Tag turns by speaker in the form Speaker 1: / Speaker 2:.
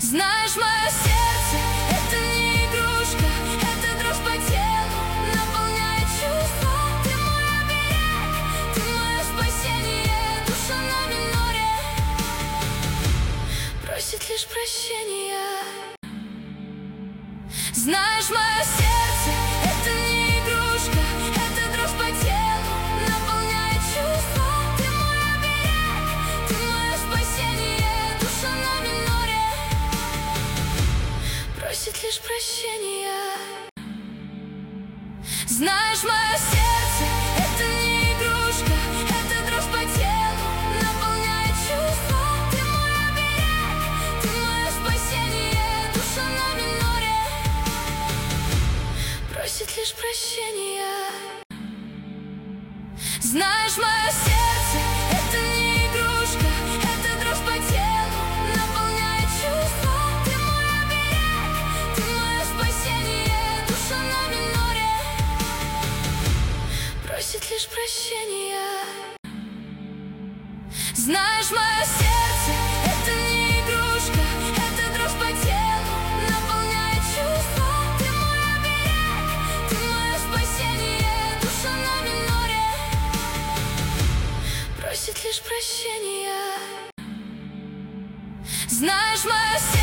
Speaker 1: Знаешь, мое сердце — это не игрушка, это дрожь по телу, наполняет чувства. Ты мой оберег, ты мое спасение, душа на миноре просит лишь прощения. Знаешь, мое сердце — это не игрушка, это дрожь по телу, наполняет чувства. Ты мой оберег, ты мое спасение, душа на миноре просит лишь прощения. Знаешь, мое сердце — это не игрушка, это дрожь по телу, наполняет чувства. Ты мой оберег, ты мое спасение, душа на миноре просит лишь прощения. Знаешь, мое сердце — это не игрушка, это дрожь по телу, наполняет чувства. Ты мой оберег, ты мое спасение, душа на миноре просит лишь прощения. Знаешь, мое сердце — это не игрушка, это дрожь по телу, наполняет чувства. Ты мой оберег, ты мое спасение, душа на миноре просит лишь прощения. Знаешь, мое сердце